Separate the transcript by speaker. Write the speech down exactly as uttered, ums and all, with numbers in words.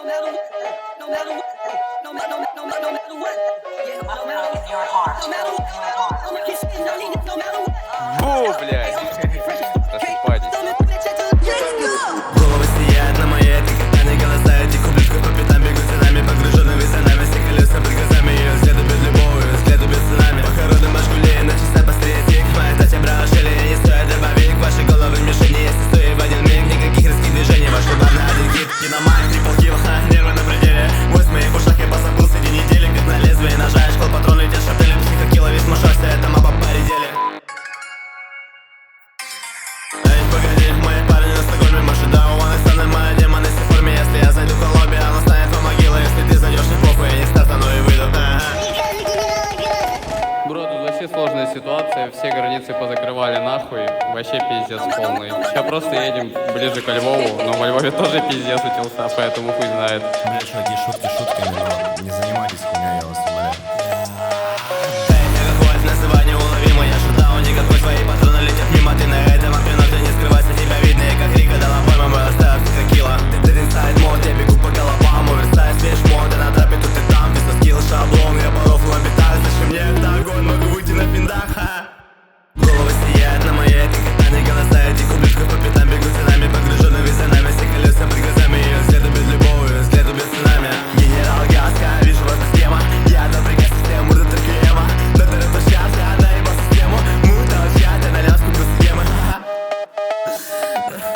Speaker 1: no matter what, no matter what, no matter no no no matter what, yeah, no matter what, no matter what, I'ma keep spitting on these, no matter what.
Speaker 2: Бу, блядь. Просыпайтесь.
Speaker 3: Головы сияют на моей, ты когда не голоса. Этих ублюдков по пятам бегут за нами, погруженными за нами. Все колеса под глазами, ее взгляды без любовью, взгляды без цунами. Похороны машгулей, на часа пострее тик. Моя тать обращали, не стоит дробовик. Ваши головы в мишени, если стоит в один миг. Никаких резких движений, ваш удар на один хит. Киномайк, трипл килл, ха, нервы на пределе. Вось в моих ушах, я позабыл среди недели. Как на лезвие ножа, школ патрон летят шатели. Психокилла весь мушашься, это маба поредели. Эй, погоди, мои парни на Стокгольме, маши дау, он и моя демон, если в форме. Если я зайду к лобби, она станет во могилу. Если ты зайдешь, не похуй, я не стану и выйду.
Speaker 4: Бро, тут вообще сложная ситуация, все границы позакрывали нахуй, вообще пиздец полный. Сейчас просто едем ближе к Львову, но во Львове тоже пиздец утился, поэтому хуй знает.
Speaker 5: Бля, чуваки, шутки шутками, но не занимайтесь хуйней, я вас умоляю.
Speaker 3: Эй, мегафон, называй неуловимо, я шутау, никакой, твои патроны летят мимо. Ты на этом окренок, ты не скрывайся, тебя видно, и как Рика дала пойма, мой оставь психокилла. Ты ты инсайд мод, я бегу по головам, оверсайз, вещь мод, ты на трапе, тут и там, без скилл, шаблон, я по рофлу обитаю, зачем мне это огонь, могу выйти на пиндах, ха. Головы сияют на моей, ты когда не голоса. Этих ублюдков по пятам бегут за нами, погруженными за нами. Все колеса под глазами, ее взгляды без любовью, взгляды без цунами. Генерал Гаска, вижу вас схема. Я напрягаю систему, мурда ТРКМа. Да ты это сейчас, я наебал систему. Мурда, я ты на ляску просто схемы.